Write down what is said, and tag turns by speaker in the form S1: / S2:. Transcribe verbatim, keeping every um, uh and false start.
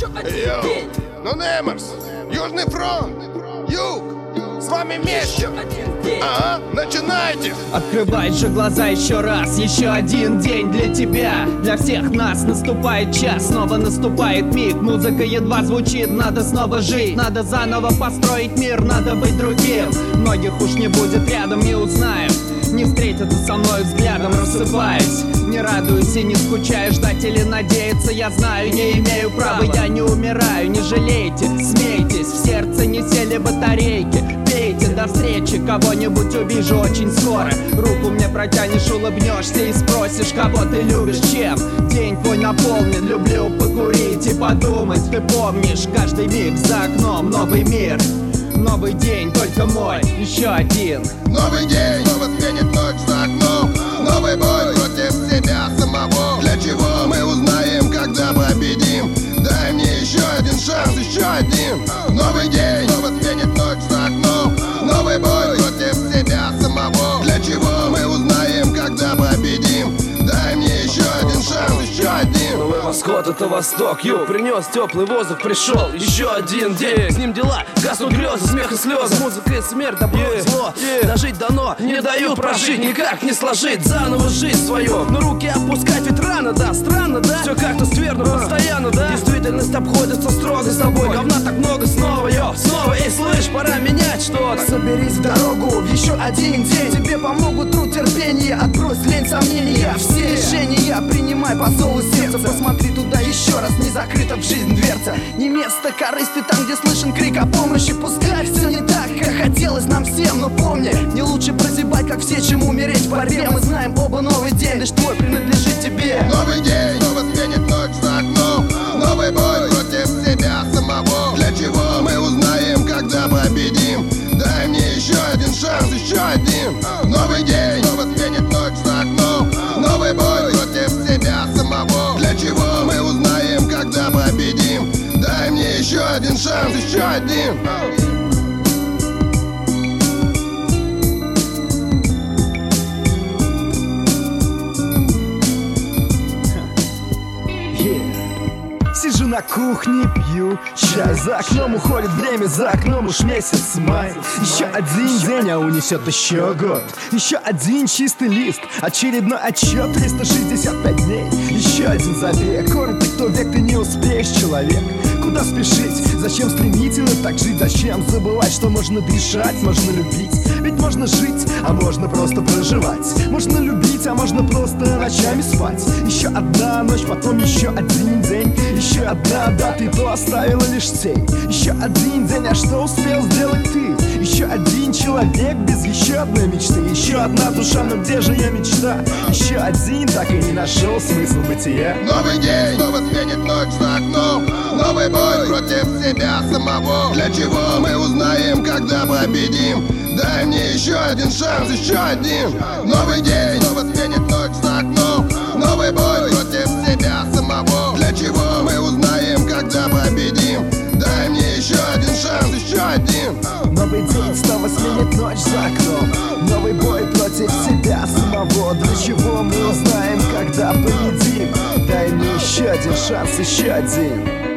S1: Йоу, ну Немерс, Южный фронт, Юг, с вами вместе. Ага, начинайте.
S2: Открывай же глаза еще раз. Еще один день для тебя. Для всех нас наступает час. Снова наступает миг. Музыка едва звучит. Надо снова жить. Надо заново построить мир. Надо быть другим. Многих уж не будет рядом, не узнаю. Не встретятся со мной взглядом, рассыпаясь. Не радуюсь и не скучаю. Ждать или надеяться, я знаю, не имею права. Я не умираю, не жалейте. Смейтесь, в сердце не сели батарейки. Пейте, до встречи, кого-нибудь увижу очень скоро. Руку мне протянешь, улыбнешься и спросишь, кого ты любишь, чем день твой наполнен. Люблю покурить и подумать. Ты помнишь, каждый миг за окном новый мир. Новый день, только мой, еще один.
S1: Новый день, снова сменит ночь за окном. Новый бой против себя самого. Для чего мы узнаем, когда победим? Дай мне еще один шанс, еще один. Новый день, снова сменит ночь за окном. Новый бой против себя самого. Для чего мы узнаем, когда победим? Дай мне еще один шанс, еще один.
S3: Новый восход — это восток, юг принес теплый воздух, пришел еще один день. С ним дела, гаснут грезы, смех и слезы. Музыка и смерть, добро и зло. Дожить дано, не дают прожить, никак не сложить заново жизнь свою. Но руки опускать ведь рано, да, странно, да? Все как-то скверно, постоянно, да? Действительность обходится строго с тобой. Говна так много снова, йо, снова. Эй, слышь, пора менять что-то.
S4: Соберись в дорогу в еще один день. Тебе помогут труд, терпение, отбрось лень, сомнения. Все решения принимай по зову сердца. Посмотри туда еще раз, не закрыта в жизнь дверца. Не место корысти там, где слышен крик о помощи. Пускай все не так, как хотелось нам всем. Но помни, не лучше прозябать, как все, чем умереть в борьбе. Мы знаем оба, новый день лишь твой принадлежит тебе.
S1: Новый день, снова сменит ночь за окном. Новый бой против себя самого. Для чего мы узнаем, когда победим? Дай мне еще один шанс, еще один. Новый день, снова сменит ночь за окном. Новый бой против себя самого. Для чего мы узнаем, когда победим? Дай мне еще один шанс, еще один.
S4: Сижу на кухне, пью чай. За окном уходит время, за окном уж месяц май. Еще один день, а унесет еще год. Еще один чистый лист, очередной отчет. Триста шестьдесят пять дней, еще один забег. Коротко, кто век, ты не успеешь, человек. Куда спешить? Зачем стремительно так жить? Зачем забывать, что можно дышать, можно любить? Ведь можно жить, а можно просто проживать. Можно любить, а можно просто ночами спать. Еще одна ночь, потом еще один день. Еще одна дата, и то оставила лишь тень. Еще один день, а что успел сделать ты? Еще один человек без еще одной мечты. Еще одна душа, но где же ее мечта? Еще один так и не нашел смысл бытия.
S1: Новый день, снова сменит ночь за окном. Новый бой против себя самого. Для чего мы узнаем, когда победим? Дай мне еще один шанс, еще один. Новый день, снова сменит ночь за окном. Новый бой против себя самого. Для чего мы узнаем, когда победим? Дай мне еще один шанс, еще один.
S4: Новый день снова сменит ночь за окном. Новый бой против себя самого. Для чего мы узнаем, когда победим? Дай мне еще один шанс, еще один.